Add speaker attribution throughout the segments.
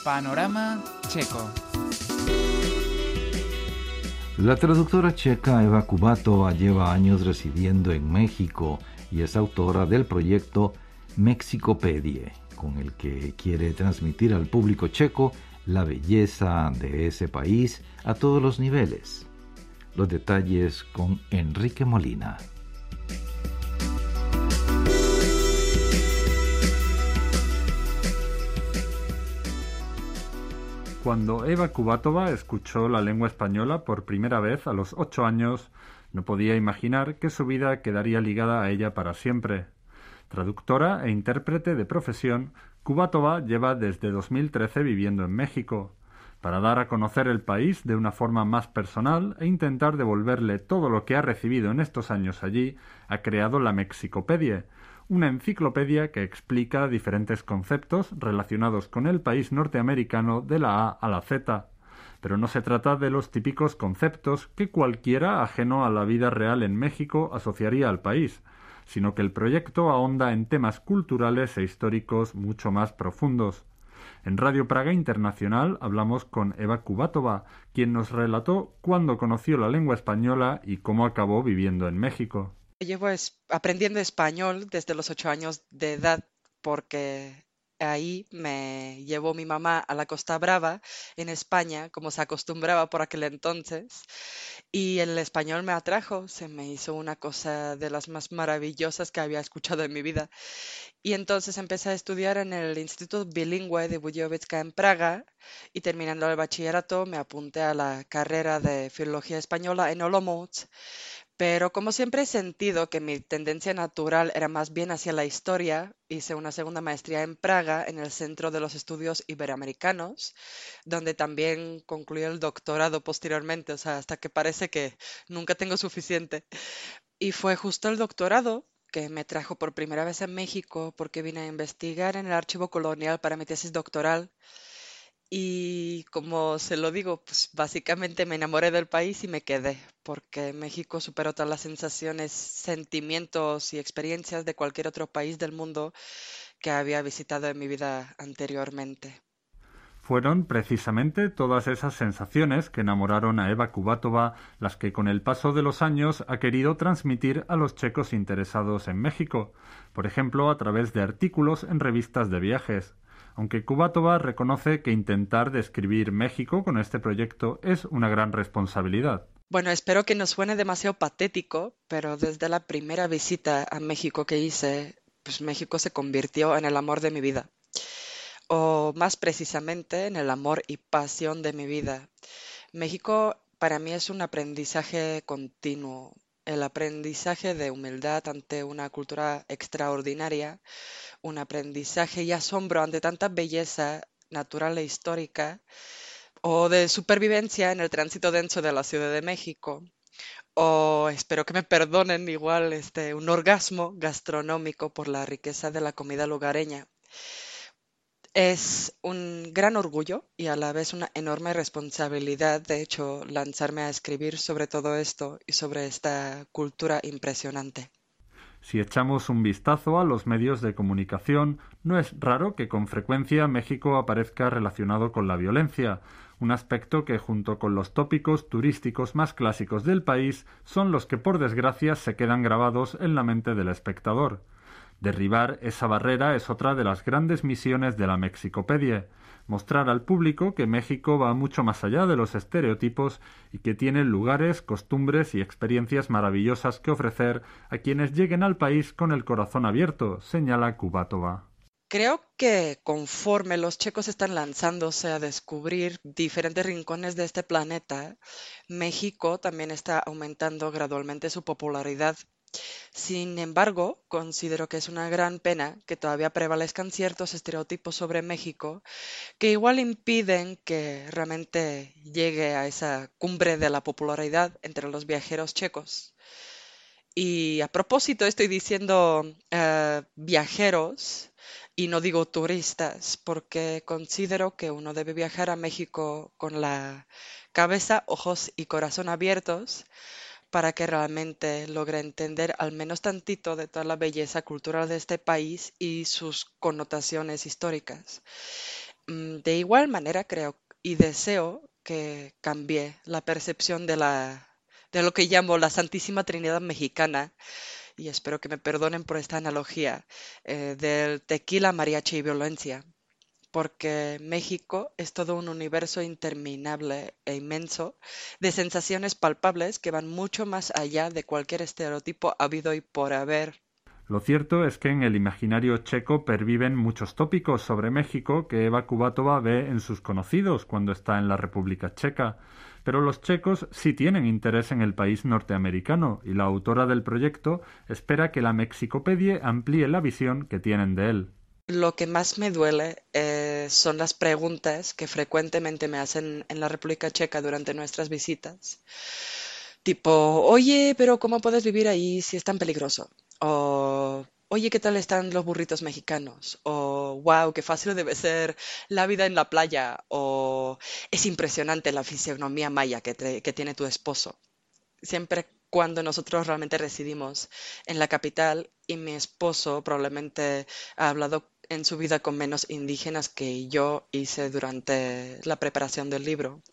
Speaker 1: Panorama Checo.
Speaker 2: La traductora checa Eva Kubátova lleva años residiendo en México y es autora del proyecto Mexicopedie, con el que quiere transmitir al público checo la belleza de ese país a todos los niveles. Los detalles con Enrique Molina.
Speaker 3: Cuando Eva Kubátova escuchó la lengua española por primera vez a los 8 años, no podía imaginar que su vida quedaría ligada a ella para siempre. Traductora e intérprete de profesión, Kubátova lleva desde 2013 viviendo en México. Para dar a conocer el país de una forma más personal e intentar devolverle todo lo que ha recibido en estos años allí, ha creado la Mexicopedie, una enciclopedia que explica diferentes conceptos relacionados con el país norteamericano de la A a la Z. Pero no se trata de los típicos conceptos que cualquiera ajeno a la vida real en México asociaría al país, sino que el proyecto ahonda en temas culturales e históricos mucho más profundos. En Radio Praga Internacional hablamos con Eva Kubátova, quien nos relató cuándo conoció la lengua española y cómo acabó viviendo en México.
Speaker 4: Llevo aprendiendo español desde los 8 años de edad porque ahí me llevó mi mamá a la Costa Brava en España, como se acostumbraba por aquel entonces, y el español me atrajo, se me hizo una cosa de las más maravillosas que había escuchado en mi vida. Y entonces empecé a estudiar en el Instituto Bilingüe de Budějovica en Praga y terminando el bachillerato me apunté a la carrera de Filología Española en Olomouc. Pero como siempre he sentido que mi tendencia natural era más bien hacia la historia, hice una segunda maestría en Praga, en el Centro de los Estudios Iberoamericanos, donde también concluí el doctorado posteriormente, o sea, hasta que parece que nunca tengo suficiente. Y fue justo el doctorado que me trajo por primera vez en México porque vine a investigar en el archivo colonial para mi tesis doctoral. Y como se lo digo, pues básicamente me enamoré del país y me quedé, porque México superó todas las sensaciones, sentimientos y experiencias de cualquier otro país del mundo que había visitado en mi vida anteriormente.
Speaker 3: Fueron precisamente todas esas sensaciones que enamoraron a Eva Kubátova las que con el paso de los años ha querido transmitir a los checos interesados en México, por ejemplo a través de artículos en revistas de viajes. Aunque Kubátova reconoce que intentar describir México con este proyecto es una gran responsabilidad.
Speaker 4: Bueno, espero que no suene demasiado patético, pero desde la primera visita a México que hice, pues México se convirtió en el amor de mi vida. O más precisamente en el amor y pasión de mi vida. México para mí es un aprendizaje continuo, el aprendizaje de humildad ante una cultura extraordinaria, un aprendizaje y asombro ante tanta belleza natural e histórica, o de supervivencia en el tránsito denso de la Ciudad de México, o espero que me perdonen igual un orgasmo gastronómico por la riqueza de la comida lugareña. Es un gran orgullo y a la vez una enorme responsabilidad, de hecho, lanzarme a escribir sobre todo esto y sobre esta cultura impresionante.
Speaker 3: Si echamos un vistazo a los medios de comunicación, no es raro que con frecuencia México aparezca relacionado con la violencia, un aspecto que junto con los tópicos turísticos más clásicos del país son los que por desgracia se quedan grabados en la mente del espectador. Derribar esa barrera es otra de las grandes misiones de la Mexicopedie, mostrar al público que México va mucho más allá de los estereotipos y que tiene lugares, costumbres y experiencias maravillosas que ofrecer a quienes lleguen al país con el corazón abierto, señala Kubátova.
Speaker 4: Creo que conforme los checos están lanzándose a descubrir diferentes rincones de este planeta, México también está aumentando gradualmente su popularidad. Sin embargo, considero que es una gran pena que todavía prevalezcan ciertos estereotipos sobre México que igual impiden que realmente llegue a esa cumbre de la popularidad entre los viajeros checos. Y a propósito, estoy diciendo viajeros y no digo turistas, porque considero que uno debe viajar a México con la cabeza, ojos y corazón abiertos para que realmente logre entender al menos tantito de toda la belleza cultural de este país y sus connotaciones históricas. De igual manera creo y deseo que cambie la percepción de lo que llamo la Santísima Trinidad Mexicana, y espero que me perdonen por esta analogía, del tequila, mariachi y violencia, porque México es todo un universo interminable e inmenso de sensaciones palpables que van mucho más allá de cualquier estereotipo habido y por haber.
Speaker 3: Lo cierto es que en el imaginario checo perviven muchos tópicos sobre México que Eva Kubátova ve en sus conocidos cuando está en la República Checa, pero los checos sí tienen interés en el país norteamericano y la autora del proyecto espera que la Mexicopedie amplíe la visión que tienen de él.
Speaker 4: Lo que más me duele son las preguntas que frecuentemente me hacen en la República Checa durante nuestras visitas. Tipo, oye, pero ¿cómo puedes vivir ahí si es tan peligroso? O, oye, ¿qué tal están los burritos mexicanos? O, wow, qué fácil debe ser la vida en la playa. O, es impresionante la fisionomía maya que tiene tu esposo. Siempre cuando nosotros realmente residimos en la capital y mi esposo probablemente ha hablado en su vida con menos indígenas que yo hice durante la preparación del libro.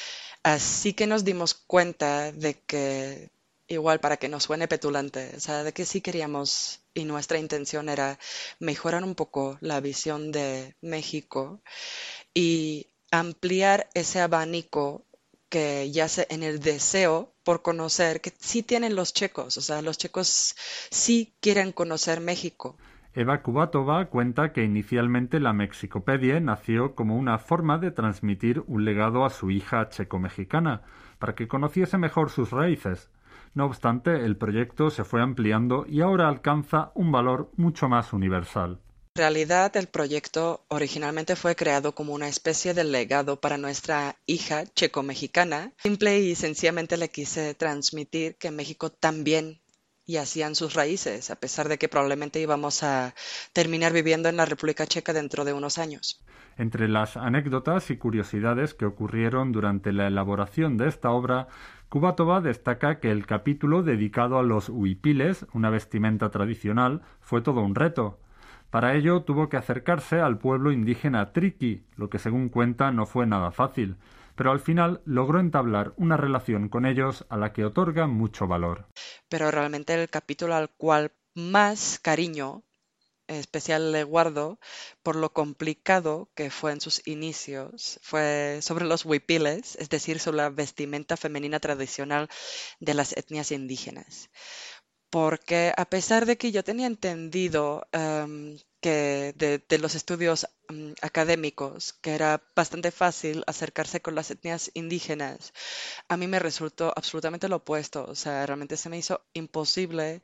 Speaker 4: Así que nos dimos cuenta de que, igual para que no suene petulante, o sea, de que sí queríamos y nuestra intención era mejorar un poco la visión de México y ampliar ese abanico que yace en el deseo por conocer que sí tienen los checos, o sea, los checos sí quieren conocer México.
Speaker 3: Eva Kubátova cuenta que inicialmente la Mexicopedie nació como una forma de transmitir un legado a su hija checo-mexicana, para que conociese mejor sus raíces. No obstante, el proyecto se fue ampliando y ahora alcanza un valor mucho más universal.
Speaker 4: En realidad, el proyecto originalmente fue creado como una especie de legado para nuestra hija checo-mexicana. Simple y sencillamente le quise transmitir que México también yacían sus raíces, a pesar de que probablemente íbamos a terminar viviendo en la República Checa dentro de unos años.
Speaker 3: Entre las anécdotas y curiosidades que ocurrieron durante la elaboración de esta obra, Kubátova destaca que el capítulo dedicado a los huipiles, una vestimenta tradicional, fue todo un reto. Para ello tuvo que acercarse al pueblo indígena Triqui, lo que según cuenta no fue nada fácil, pero al final logró entablar una relación con ellos a la que otorga mucho valor.
Speaker 4: Pero realmente el capítulo al cual más cariño especial le guardo por lo complicado que fue en sus inicios, fue sobre los huipiles, es decir, sobre la vestimenta femenina tradicional de las etnias indígenas. Porque a pesar de que yo tenía entendido que de los estudios académicos, que era bastante fácil acercarse con las etnias indígenas, a mí me resultó absolutamente lo opuesto. O sea, realmente se me hizo imposible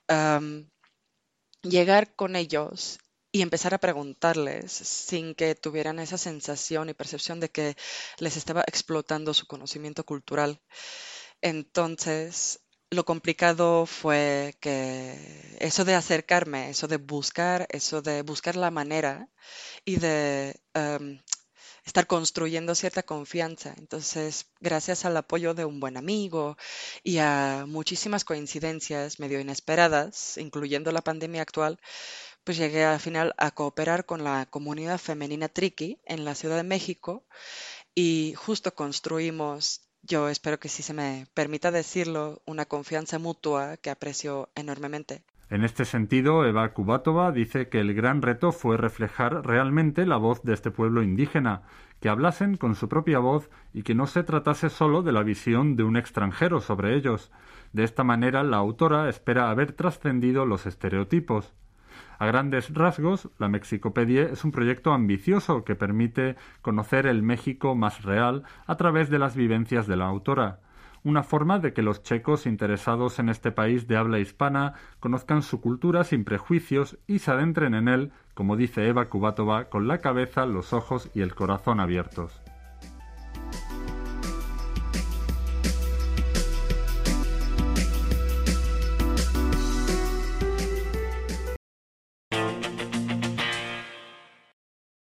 Speaker 4: llegar con ellos y empezar a preguntarles sin que tuvieran esa sensación y percepción de que les estaba explotando su conocimiento cultural. Entonces, lo complicado fue que eso de acercarme, eso de buscar la manera y de estar construyendo cierta confianza. Entonces, gracias al apoyo de un buen amigo y a muchísimas coincidencias medio inesperadas, incluyendo la pandemia actual, pues llegué al final a cooperar con la comunidad femenina Triqui en la Ciudad de México y justo construimos, yo espero que sí se me permita decirlo, una confianza mutua que aprecio enormemente.
Speaker 3: En este sentido, Eva Kubátova dice que el gran reto fue reflejar realmente la voz de este pueblo indígena, que hablasen con su propia voz y que no se tratase solo de la visión de un extranjero sobre ellos. De esta manera, la autora espera haber trascendido los estereotipos. A grandes rasgos, la Mexicopedie es un proyecto ambicioso que permite conocer el México más real a través de las vivencias de la autora. Una forma de que los checos interesados en este país de habla hispana conozcan su cultura sin prejuicios y se adentren en él, como dice Eva Kubátova, con la cabeza, los ojos y el corazón abiertos.